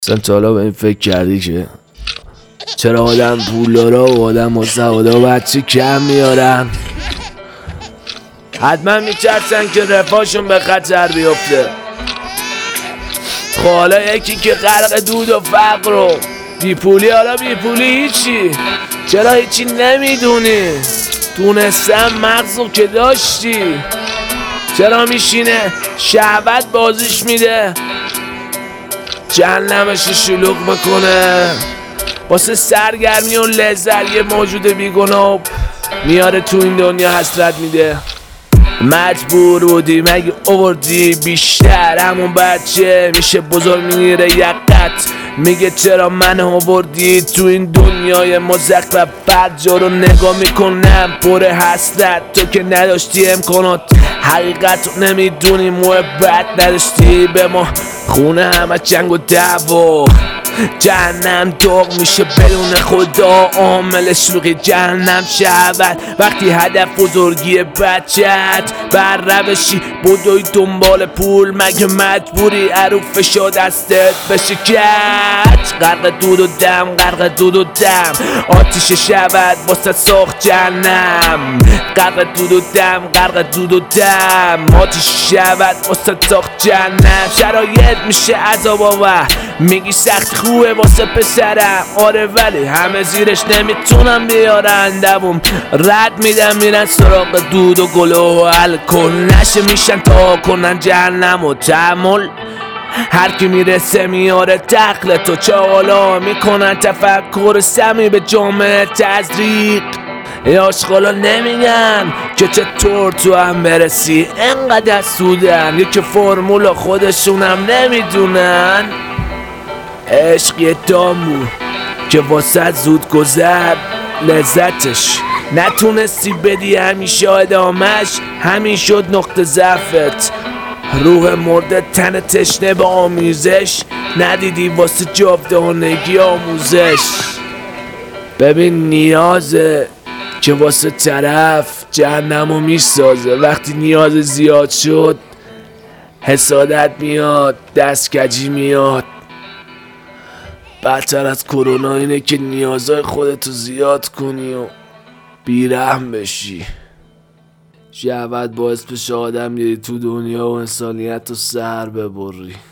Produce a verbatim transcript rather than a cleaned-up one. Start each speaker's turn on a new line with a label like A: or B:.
A: اصلا تا حالا به این فکر کردی که چرا آدم پولدارا و آدم مستعدا بچه کم میارن؟ حتما میترسن که رفاهشون به خطر بیفته. خب حالا یکی که غرق دود و فقر و بیپولی، حالا بیپولی هیچی، چرا هیچی نمیدونی؟ دونستم مغزو که داشتی، چرا میشینه شهوت بازیش میده، جهنمشو شلوغ میکنه واسه سرگرمی و لذت یه موجود بیگناه میاره تو این دنیا حسرت میده. مجبور بودی مگه آوردی بیشتر؟ همون بچه میشه بزرگ میگیره یقت، میگه چرا من آوردی تو این دنیای مزخرف؟ فرجا رو نگاه میکنم پر حسرت، تو که نداشتی امکانات، حقیقت رو نمیدونی، محبت نداشتی به ما، خونه همه جنگ و دعوا، جهنم داغ میشه بدون خدا، عامل شلوغی جهنم شود وقتی هدف بزرگی بچت بر روشی بدوی دنبال پول، مگه مجبوری عروف شو دستت بشه کج؟ غرق دود و دم، غرق دود و دم، آتیش شود واسه ساخت جهنم، غرق دود و دم، غرق دود و دم، آتیش شود واسه ساخت جهنم. شرایط میشه عذاب آور، میگی سخت خوبه واسه پسرم، آره ولی همه زیرش نمیتونم بیارن، دوم رد میدن میرن سراغ دود و گل و الکل، نشه میشن تا کنن جهنم و تحمل، هر کی میرسه میاره دخل تو، چالا میکنن تفکر سمی به جامعه تزریق، یا اشغالا نمیگن که چطور تو هم برسی، انقدر سودن یکی فرمول خودشونم نمیدونن. عشق یه دام بود که واسه زود گذر لذتش نتونستی بدی همیشه ادامش، همین شد نقطه ضعفت، روح مرده تن تشنه به آمیزش، ندیدی واسه جاودانگی آموزش. ببین نیازه که واسه طرف جهنمو میسازه، وقتی نیاز زیاد شد حسادت میاد، دستکجی میاد. بدتر از کرونا اینه که نیازهای خودتو زیاد کنی و بیرحم بشی. شهوت باعث بشه آدم یه تو دنیا و انسانیت رو سر ببری.